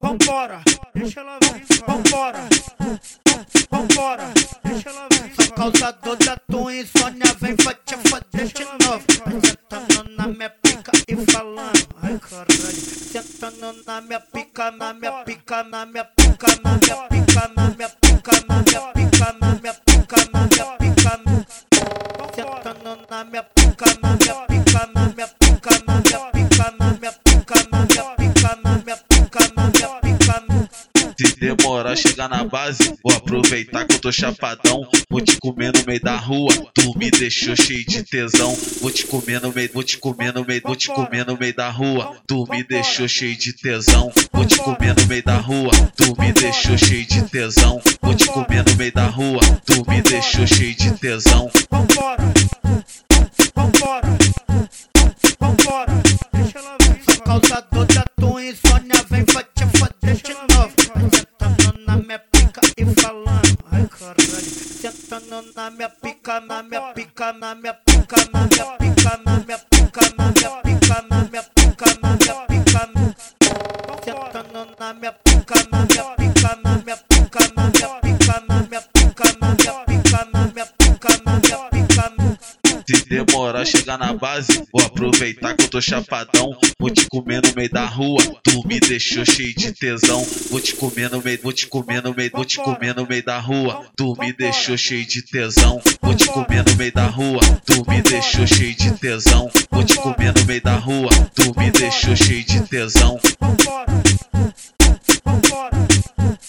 Vambora, deixa ela vir, vambora, vambora, deixa ela vir. Sou causador da tua insônia, vem vai te foder de novo. Sentando na minha pica e falando, ai caralho. Sentando na minha pica, na minha pica, na minha pica, na minha pica, na minha pica, na minha pica, na minha pica, na minha pica. Sentando na minha pica, na minha pica, na minha pica, na minha pica, na minha pica, na minha pica, na minha pica, na minha pica. Se demorar chegar na base, vou aproveitar que eu tô chapadão. Vou te comer no meio da rua, tu me deixou cheio de tesão. Vou te comer no meio, vou te comer no meio, vou te comer no meio da rua, tu me deixou cheio de tesão. Vou te comer no meio da rua, tu me deixou cheio de tesão. Vou te comer no meio da rua, tu me deixou cheio de tesão. Vambora, vambora, vambora, deixa ela vir. Sou causador da tua insônia, vem vai te foder de novo. Sentando na minha pica e falando, ai caralho. Sentando na minha pica, na minha pica, na minha pica, na minha pica, na minha pica, na minha pica, na minha pica, na minha pica. Sentando na minha pica, na minha pica, na minha pica, na minha pica, na minha pica, na minha pica, na minha pica, na minha pica. Se demorar chegar na base, vou aproveitar que eu tô chapadão. Vou te comer no meio da rua, tu me deixou cheio de tesão. Vou te comer no meio, vou te comer no meio, vou te comer no meio da rua, tu me deixou cheio de tesão. Vou te comer no meio da rua, tu me deixou cheio de tesão. Vou te comer no meio da rua, tu me deixou cheio de tesão. Vambora, vambora,